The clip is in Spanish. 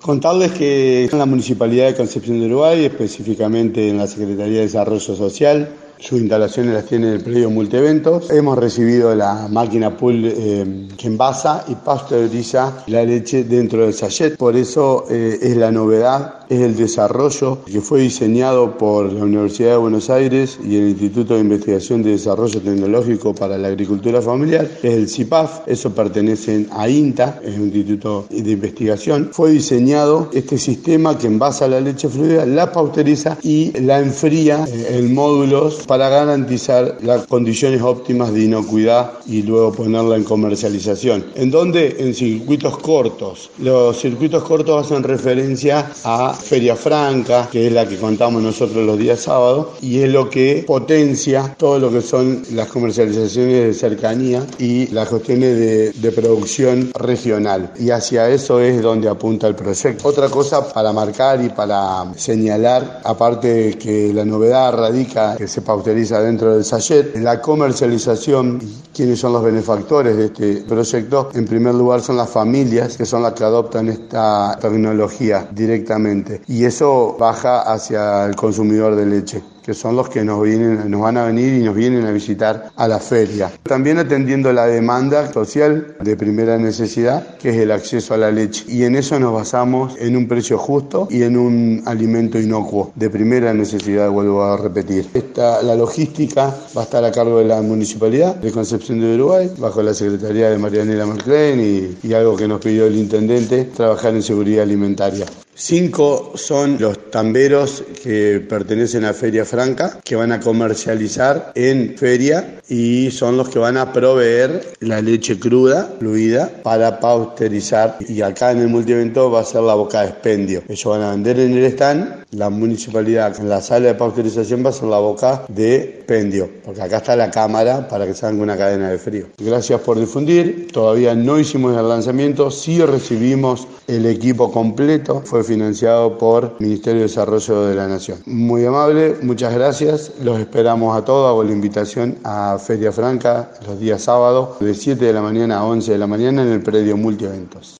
Contarles que en la Municipalidad de Concepción del Uruguay, específicamente en la Secretaría de Desarrollo Social, sus instalaciones las tiene en el predio Multieventos. Hemos recibido la máquina pool que envasa y pasteuriza la leche dentro del sachet. Por eso es la novedad, es el desarrollo que fue diseñado por la Universidad de Buenos Aires y el Instituto de Investigación de Desarrollo Tecnológico para la Agricultura Familiar, que es el CIPAF. Eso pertenece a INTA, es un instituto de investigación. Fue diseñado este sistema que envasa la leche fluida, la pasteuriza y la enfría en módulos para garantizar las condiciones óptimas de inocuidad y luego ponerla en comercialización. ¿En dónde? En circuitos cortos. Los circuitos cortos hacen referencia a Feria Franca, que es la que contamos nosotros los días sábados, y es lo que potencia todo lo que son las comercializaciones de cercanía y las cuestiones de producción regional. Y hacia eso es donde apunta el proyecto. Otra cosa para marcar y para señalar, aparte de que la novedad radica que se pasteuriza dentro del sachet, la comercialización. ¿Quiénes son los benefactores de este proyecto? En primer lugar son las familias, que son las que adoptan esta tecnología directamente, y eso baja hacia el consumidor de leche, que son los que nos van a venir y nos vienen a visitar a la feria. También atendiendo la demanda social de primera necesidad, que es el acceso a la leche. Y en eso nos basamos en un precio justo y en un alimento inocuo, de primera necesidad, vuelvo a repetir. La logística va a estar a cargo de la Municipalidad de Concepción del Uruguay, bajo la Secretaría de Marianela Marclén y algo que nos pidió el Intendente, trabajar en seguridad alimentaria. 5 son los tamberos que pertenecen a Feria Franca, que van a comercializar en feria y son los que van a proveer la leche cruda, fluida, para pasteurizar. Y acá en el multievento va a ser la boca de expendio. Ellos van a vender en el stand, la municipalidad en la sala de pasteurización va a ser la boca de expendio, porque acá está la cámara para que salga una cadena de frío. Gracias por difundir. Todavía no hicimos el lanzamiento, sí recibimos el equipo completo, fue financiado por el Ministerio de Desarrollo de la Nación. Muy amable, muchas gracias. Los esperamos a todos. Hago la invitación a Feria Franca los días sábados de 7 de la mañana a 11 de la mañana en el predio Multieventos.